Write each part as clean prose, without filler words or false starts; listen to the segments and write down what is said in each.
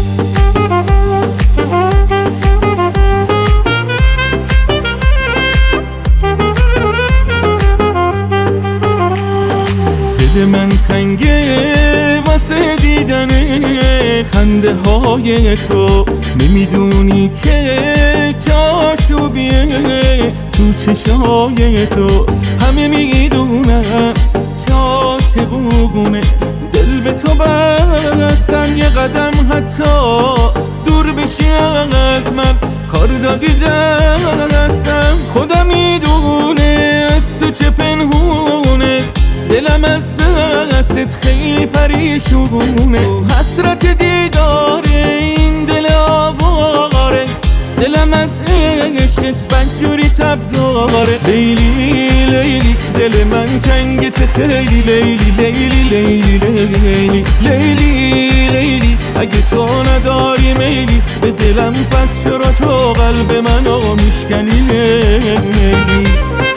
دل من تنگه واسه دیدن خنده های تو، نمیدونی که چاشوبیه تو چشای تو. همه میدونن چاشقونه، دل به تو بستن، یه قدم حتی دور بشی از من کار دادی دستم. خدا میدونه از تو چه پنهونه، دلم از دستت خیلی پریشونه. حسرت دیدار این دل آواره، دلم از عشقت بدجوری تب داره. لیلی لیلی دل من تنگت خیلی، لیلی لیلی لیلی لیلی لیلی لیلی. اگه تو نداری میلی به دلم، پس چرا تو قلب منو میشکنی لیلی؟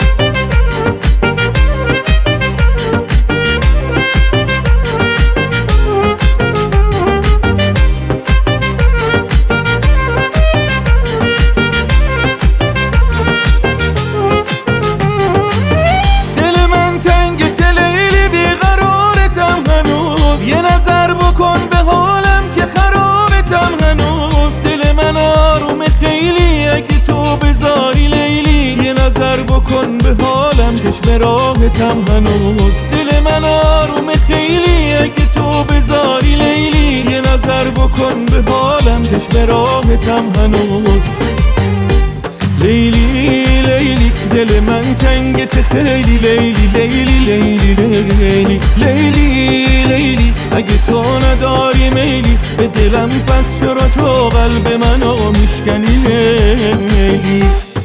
بکن به حالم که خرابتم هنوز، دل من آروم خیلی اگه تو بذاری لیلی. یه نظر بکن به حالم، چشم راحتم هنوز، دل من آروم خیلی اگه تو بذاری لیلی. یه نظر بکن به حالم، چشم راحتم هنوز. لیلی لیلی دل من تنگت خیلی، لیلی لیلی لیلی لیلی لیلی لیلی. اگه تو نداری میلی به دلم، پس چرا تو قلب منو میشکنی لیلی؟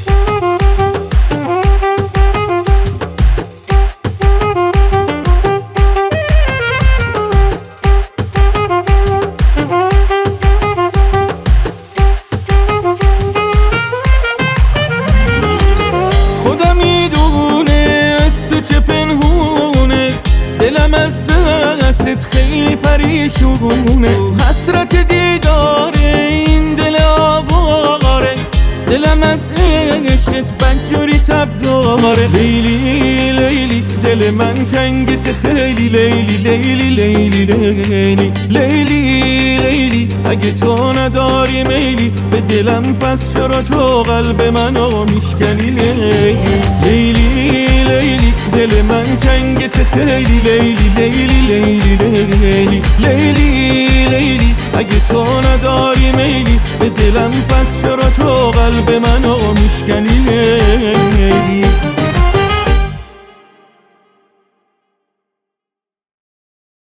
خدا میدونه از تو چه پنهونه، دلم از دستت خیلی پریشونه. حسرت دیدار این دل آواره، دلم از عشقت بدجوری تب داره. لیلی لیلی دل من تنگت خیلی، لیلی لیلی لیلی لیلی لیلی لیلی. اگه تو نداری میلی به دلم، پس چرا تو قلب منو میشکنی لیلی؟ لیلی لیلی دل من تنگت خیلی، لیلی لیلی لیلی لیلی لیلی لیلی. اگه تو نداری میلی به دلم، پس چرا تو قلب منو